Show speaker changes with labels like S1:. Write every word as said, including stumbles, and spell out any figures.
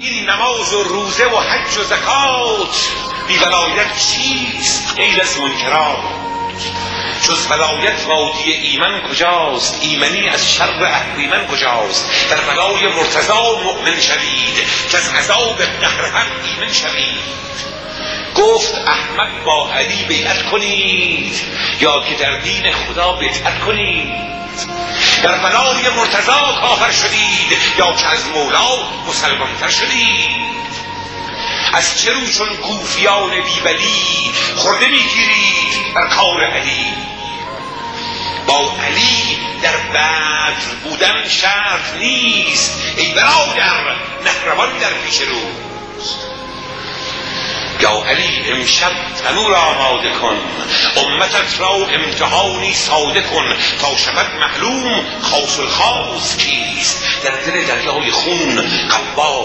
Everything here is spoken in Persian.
S1: این نماز و روزه و حج و زکات، بی ولایت چیست غیر از منکرات؟ جز ولایت وادی ایمن کجاست؟ ایمنی از شر اهریمن کجاست؟ در بلای مرتضی مؤمن شوید که از عذاب قهر هم ایمن شوید. گفت احمد با علی بیعت کنید یا که در دین خدا بدعت کنید. در بلای مرتضی کافر شدید یا که از مولا مسلمان تر شدید. از چه رو چون گوفیان بیبلی خورده میگیرید در کار علی؟ با علی در بدر بودن شرط نیست ای برادر، نهروان در پیش روز. یا علی امشب تنور آماده کن، امتت را امتحانی ساده کن، تا شود معلوم خاص الخاص کیست. در دل دریای خون قبا